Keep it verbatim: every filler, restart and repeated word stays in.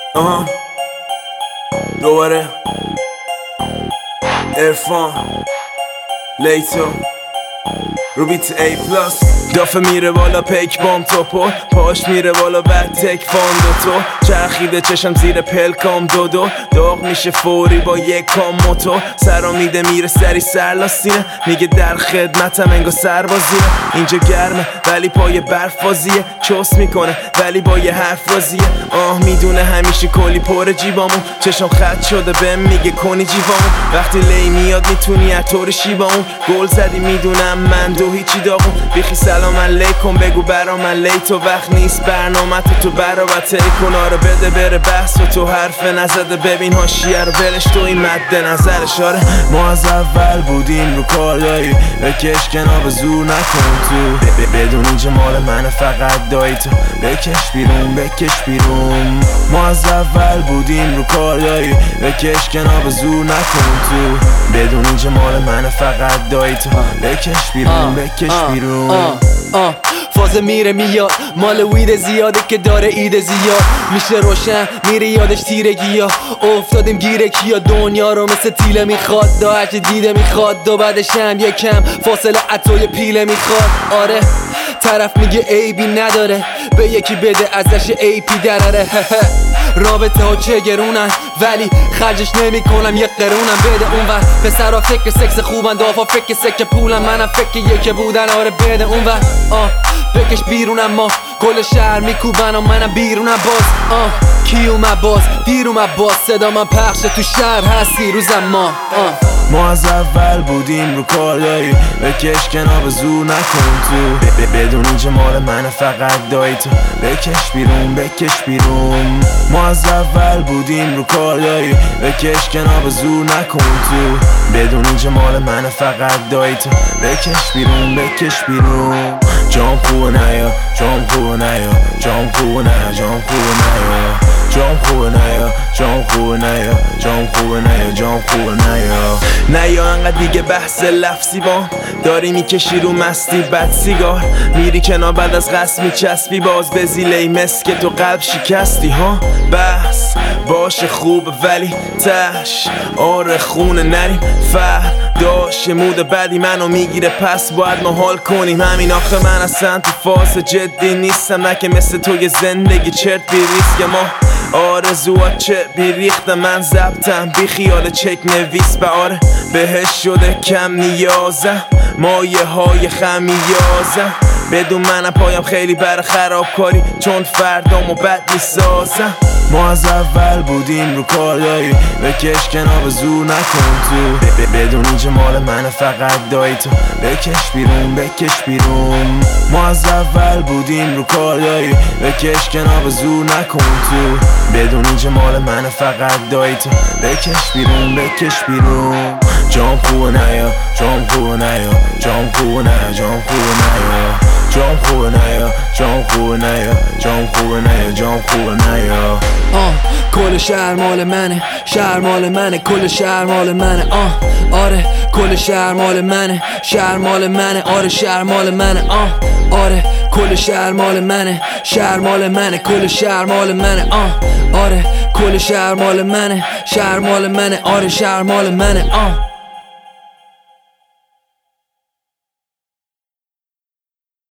آها دوباره ارفان لیتو رو بیت ای پلاس دافه میره بالا پیک بام توپو پاش میره بالا بعد تک فان دوتو چرخیده چشم زیر پلکام دودو داغ میشه فوری با یک کام موتو سرا میده میره سری سرلاستینه میگه در خدمتم انگا سربازیه اینجا گرمه ولی پای برف بازیه چوس میکنه ولی با یه حرف رازیه آه میدونه همیشه کلی پر جیبامون چشم خط شده بهم میگه کنی جیبامون وقتی لی میاد میتونی اتور شیبامون گل زدی میدونم من دو هیچی داغون بیخی سلام علیکم بگو برا من لیتو وقت نیست برنامه تو تو برابر تیکونا رو بده بره بحث و تو حرف نزده ببین هاشیه رو ولش تو این مد نظرش آره ما از اول بودیم رو کارایی بکش کنار به زور نکن تو بدون اینجا مال منه فقط دایی تو بکش بیرون بکش بیرون ما از اول بودیم رو کارایی بکش کنار به زور نکن تو بدون اینجا مال منه فقط دایی تو بکش بیرون بکش بیرون آه فازه میره میاد مال وید زیاده که داره ایده زیاد میشه روشن میره یادش تیرگی ها افتادیم گیره کیا دنیا رو مثل تیله میخواد دا هرچی دیده میخواد دو بعدش هم یکم فاصله عطای پیله میخواد آره طرف میگه عیبی نداره به یکی بده ازش ای پی دراره رابطه ها چه گرونن ولی خرجش نمی کنم یه قرونم بده اونور پسرها فکر سکس خوبن دافا فکر سکه پولن منم فکر یکی بودن آره بده اونور آه بکش بیرونم ما کل شهر میکوبن و منم بیرونم باز آه کی اومد باز دیر اومد باز صدا من پخشه تو شهر هستی روزم ما آه ما از اول بودیم رو کارایی بکش کنار به زور نکن تو بدون اینجا مال منه فقط دایی تو بکش بیرون بکش بیرون ما از اول بودیم رو کارایی بکش کنار به زور نکن تو بدون اینجا مال منه فقط دایی تو بکش بیرون بکش بیرون جام خوبه نیا جام خوبه نیا جام خوبه نیا جام خوبه نیا جام خوبه نیا جام خوبه نیا جام خوبه نیا جام خوبه نیا نیا انقدر دیگه بحث لفظی با داری میکشی رو مستی بد سیگار میری کنار بعد از قصد میچسبی باز به زیلی مسک تو قلب شکستی ها بحث باشه خوب ولی تش آره خونه نریم فر داشت مود بدی منو میگیره پس باید ما حال کنیم همین آخه من اصلا تو فاز جدی نیستم نه که مثل تو یه زندگی چرت بی ریسک ما آرزوات چه بیریختم من ضبطم بی خیال چک نویس به آره بهش شده کم نیازم مایه های خمیازم بدون منم پایم خیلی بر خراب کاری چون فردامو بد میسازم ما از اول بودیم رو کارایی بکش کنار به زور نکن تو بدون اینجا مال منه فقط دایی تو بکش بیرون بکش بیرون ما از اول بودیم رو کارایی بکش کنار به زور نکن تو بدون اینجا مال منه فقط دایی تو بکش بیرون بکش بیرون جام خوبه نیا جام خوبه نیا جام خوبه نیا جام خوبه نیا جام خوبه نیا جام خوبه نیا جام خوبه نیا جام خوبه نیا آه کل شهر مال منه شهر مال منه کل شهر مال منه آه آره کل شهر مال منه شهر مال منه آره شهر مال منه آه آره کل شهر مال منه شهر مال منه کل شهر مال منه آه آره کل شهر مال منه شهر مال منه آره شهر مال منه آه